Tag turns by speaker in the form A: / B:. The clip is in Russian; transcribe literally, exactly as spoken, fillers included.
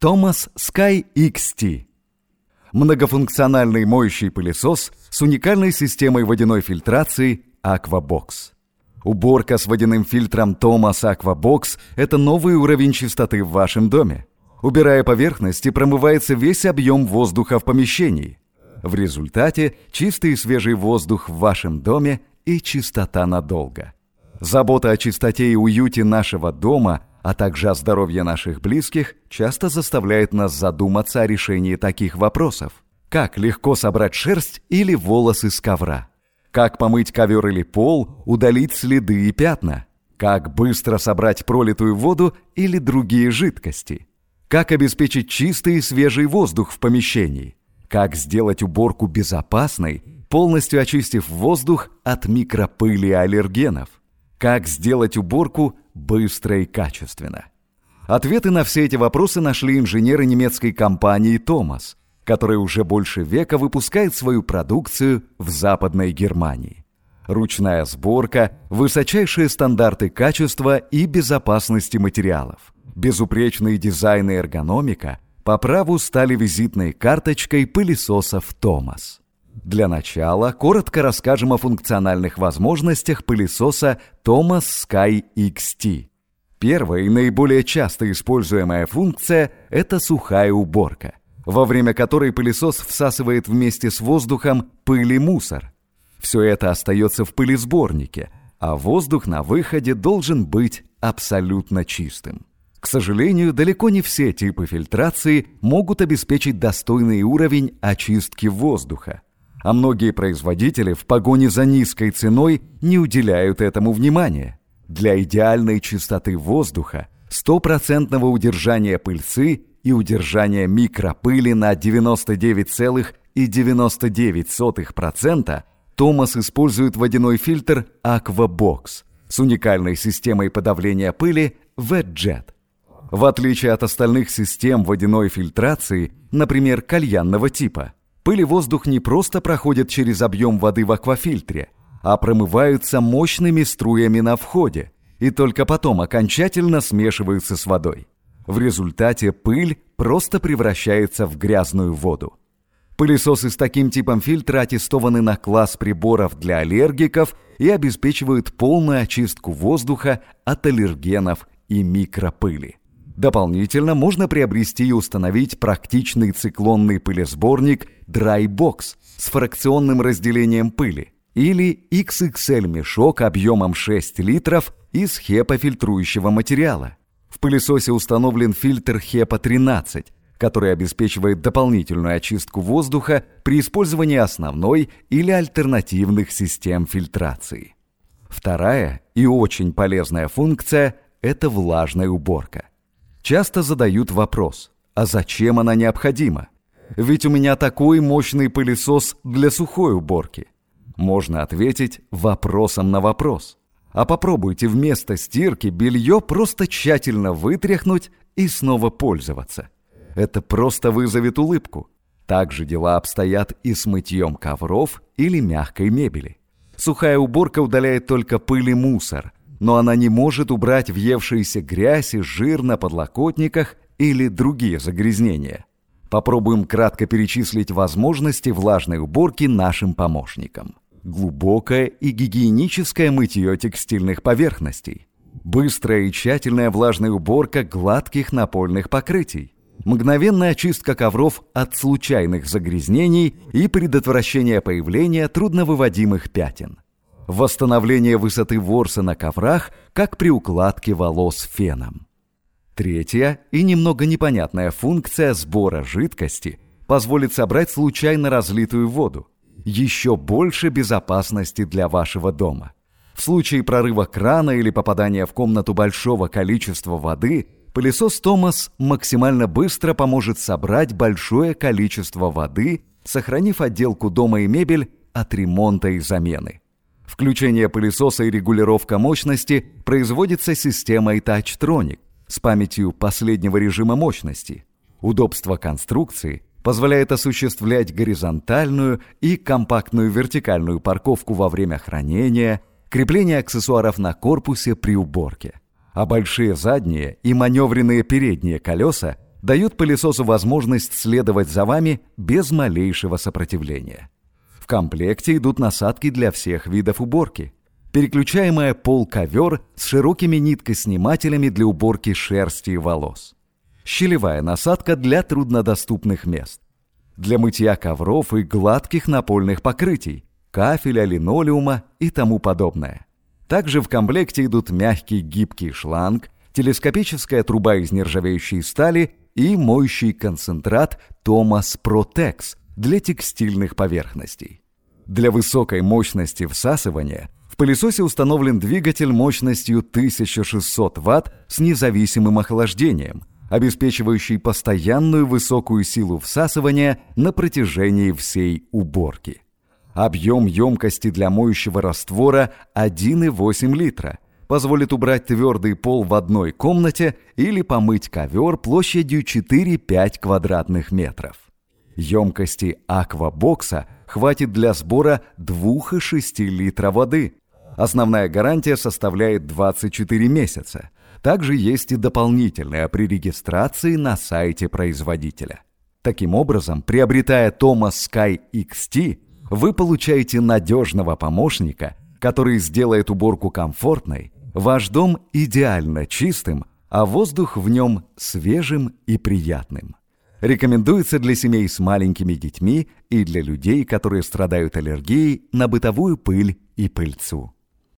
A: Thomas Sky икс ти. Многофункциональный моющий пылесос с уникальной системой водяной фильтрации Aquabox. Уборка с водяным фильтром Thomas Aquabox – это новый уровень чистоты в вашем доме. Убирая поверхности, промывается весь объем воздуха в помещении. В результате чистый и свежий воздух в вашем доме и чистота надолго. Забота о чистоте и уюте нашего дома, а также о здоровье наших близких, часто заставляет нас задуматься о решении таких вопросов. Как легко собрать шерсть или волосы с ковра? Как помыть ковер или пол, удалить следы и пятна? Как быстро собрать пролитую воду или другие жидкости? Как обеспечить чистый и свежий воздух в помещении? Как сделать уборку безопасной, полностью очистив воздух от микропыли и аллергенов? Как сделать уборку быстро и качественно? Ответы на все эти вопросы нашли инженеры немецкой компании Thomas, которая уже больше века выпускает свою продукцию в Западной Германии. Ручная сборка, высочайшие стандарты качества и безопасности материалов, безупречный дизайн и эргономика по праву стали визитной карточкой пылесосов Thomas. Для начала коротко расскажем о функциональных возможностях пылесоса Thomas Sky икс ти. Первая и наиболее часто используемая функция – это сухая уборка, во время которой пылесос всасывает вместе с воздухом пыль и мусор. Все это остается в пылесборнике, а воздух на выходе должен быть абсолютно чистым. К сожалению, далеко не все типы фильтрации могут обеспечить достойный уровень очистки воздуха, а многие производители в погоне за низкой ценой не уделяют этому внимания. Для идеальной чистоты воздуха, стопроцентного удержания пыльцы и удержания микропыли на девяносто девять целых девяносто девять сотых процента Thomas использует водяной фильтр Aquabox с уникальной системой подавления пыли WetJet. В отличие от остальных систем водяной фильтрации, например, кальянного типа, пыль и воздух не просто проходят через объем воды в аквафильтре, а промываются мощными струями на входе и только потом окончательно смешиваются с водой. В результате пыль просто превращается в грязную воду. Пылесосы с таким типом фильтра аттестованы на класс приборов для аллергиков и обеспечивают полную очистку воздуха от аллергенов и микропыли. Дополнительно можно приобрести и установить практичный циклонный пылесборник DryBox с фракционным разделением пыли или икс икс эль-мешок объемом шесть литров из хепа-фильтрующего материала. В пылесосе установлен фильтр хепа тринадцать, который обеспечивает дополнительную очистку воздуха при использовании основной или альтернативных систем фильтрации. Вторая и очень полезная функция – это влажная уборка. Часто задают вопрос, а зачем она необходима? Ведь у меня такой мощный пылесос для сухой уборки. Можно ответить вопросом на вопрос. А попробуйте вместо стирки белье просто тщательно вытряхнуть и снова пользоваться. Это просто вызовет улыбку. Так же дела обстоят и с мытьем ковров или мягкой мебели. Сухая уборка удаляет только пыль и мусор, но она не может убрать въевшиеся грязь и жир на подлокотниках или другие загрязнения. Попробуем кратко перечислить возможности влажной уборки нашим помощникам. Глубокое и гигиеническое мытье текстильных поверхностей. Быстрая и тщательная влажная уборка гладких напольных покрытий. Мгновенная очистка ковров от случайных загрязнений и предотвращение появления трудновыводимых пятен. Восстановление высоты ворса на коврах, как при укладке волос феном. Третья и немного непонятная функция сбора жидкости позволит собрать случайно разлитую воду. Еще больше безопасности для вашего дома. В случае прорыва крана или попадания в комнату большого количества воды, пылесос Thomas максимально быстро поможет собрать большое количество воды, сохранив отделку дома и мебель от ремонта и замены. Включение пылесоса и регулировка мощности производится системой TouchTronic с памятью последнего режима мощности. Удобство конструкции позволяет осуществлять горизонтальную и компактную вертикальную парковку во время хранения, крепление аксессуаров на корпусе при уборке. А большие задние и маневренные передние колеса дают пылесосу возможность следовать за вами без малейшего сопротивления. В комплекте идут насадки для всех видов уборки. Переключаемая пол-ковер с широкими ниткоснимателями для уборки шерсти и волос. Щелевая насадка для труднодоступных мест. Для мытья ковров и гладких напольных покрытий, кафеля, линолеума и тому подобное. Также в комплекте идут мягкий гибкий шланг, телескопическая труба из нержавеющей стали и моющий концентрат Thomas Protex для текстильных поверхностей. Для высокой мощности всасывания в пылесосе установлен двигатель мощностью тысяча шестьсот ватт с независимым охлаждением, обеспечивающий постоянную высокую силу всасывания на протяжении всей уборки. Объем емкости для моющего раствора один и восемь литра. Позволит убрать твердый пол в одной комнате или помыть ковер площадью четыре-пять квадратных метров. Емкости аквабокса хватит для сбора два и шесть литра воды. Основная гарантия составляет двадцать четыре месяца. Также есть и дополнительная при регистрации на сайте производителя. Таким образом, приобретая Thomas Sky икс ти, вы получаете надежного помощника, который сделает уборку комфортной, ваш дом идеально чистым, а воздух в нем свежим и приятным. Рекомендуется для семей с маленькими детьми и для людей, которые страдают аллергией на бытовую пыль и пыльцу.